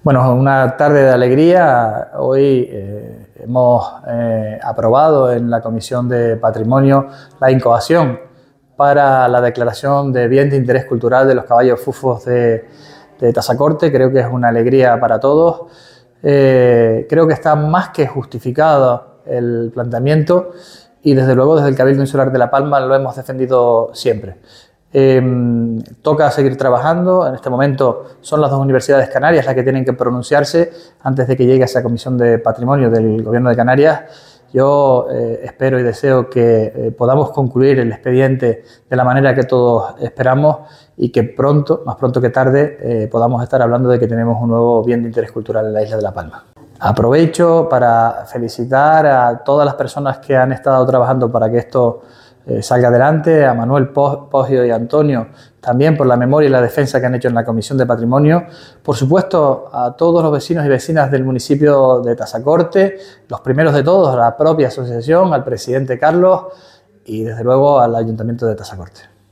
Bueno, una tarde de alegría. Hoy hemos aprobado en la Comisión de Patrimonio la incoación para la declaración de bien de interés cultural de los caballos fufos de Tazacorte. Creo que es una alegría para todos. Creo que está más que justificado el planteamiento y desde luego desde el Cabildo Insular de La Palma lo hemos defendido siempre. Toca seguir trabajando. En este momento son las dos universidades canarias las que tienen que pronunciarse antes de que llegue a esa Comisión de Patrimonio del Gobierno de Canarias. Yo espero y deseo que podamos concluir el expediente de la manera que todos esperamos y que pronto, más pronto que tarde, podamos estar hablando de que tenemos un nuevo bien de interés cultural en la isla de La Palma. Aprovecho para felicitar a todas las personas que han estado trabajando para que esto salga adelante, a Manuel Poggio y a Antonio también por la memoria y la defensa que han hecho en la Comisión de Patrimonio, por supuesto a todos los vecinos y vecinas del municipio de Tazacorte, los primeros de todos, a la propia asociación, al presidente Carlos y desde luego al Ayuntamiento de Tazacorte.